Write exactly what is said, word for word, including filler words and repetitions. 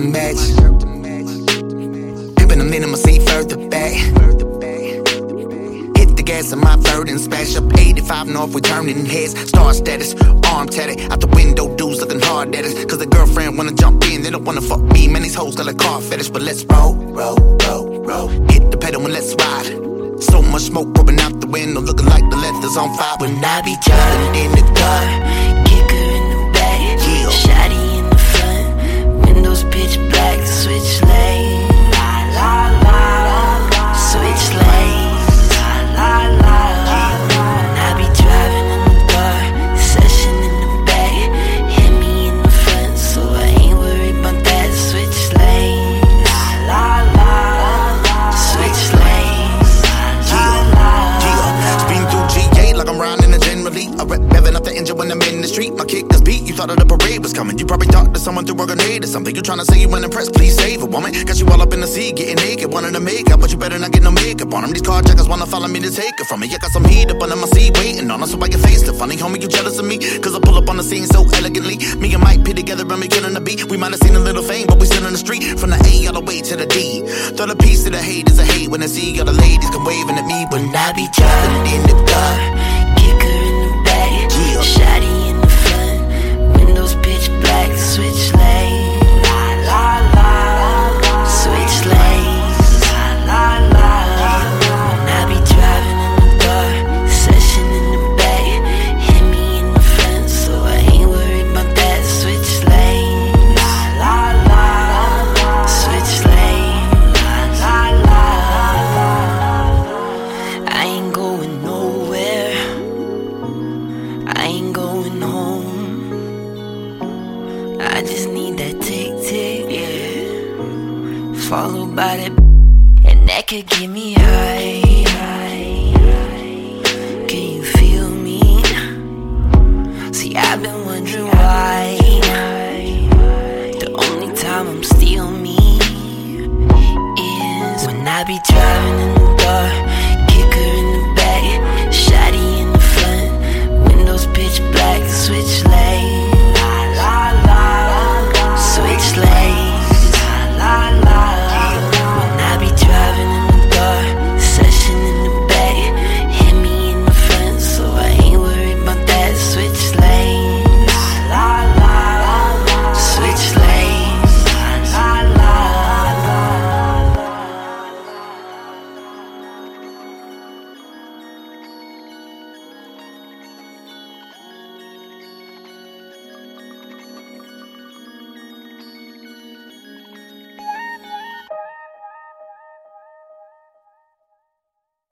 match. Pimpin' them in I'ma see further back. Hit the gas in my third and smash up eighty-five north, we turning heads. Star status, arm tatted, out the window, dudes looking hard at us. Cause the girlfriend wanna jump in, they don't wanna fuck me. Man, these hoes got a car fetish, but let's roll, roll, roll, roll. Hit the pedal and let's ride. So much smoke pouring out the window, looking like the leather's on fire. When I be driving in the car, kicker in the back, yeah. Shotty in the front, windows pitch black, switch lanes, la la la, switch lanes, la la la. When I be driving in the car, session in the back, hit me in the front, so I ain't worried about that. Switch lanes, la la la, switch lanes, la la la. Spin through G A like I'm riding a generally. I rep revving up the engine when I'm in the street. My kick is beat, you thought that the parade was coming. You probably thought that someone threw a grenade or something. You tryna say you ain't impressed, please save a woman. Got you all up in the sea, getting naked, wanting to make up, but you better not get no makeup on them. These carjackers wanna follow me to take it from me. I got some heat up under my seat waiting on us, so I can face the funny. Homie, you jealous of me? Cause I pull up on the scene so elegantly. Me and Mike P together and we killing the beat. We might have seen a little fame, but we still in the street. From the A all the way to the D. Throw the piece to the hate is a hate when I see all the ladies come waving at me. When I be driving in the car, kicker in the back, yeah. Shotty in the front, windows pitch black, switch lanes, la la la, switch lanes, la la la. When I be driving in the car, session in the back, hit me in the front, so I ain't worried about that. Switch lanes, la la la, switch lanes, la la la. I ain't going nowhere, I ain't going home. I just need that tick tick, yeah, followed by that, and that could get me high. Can you feel me? See, I've been wondering why the only time I'm still me is when I be driving in the dark.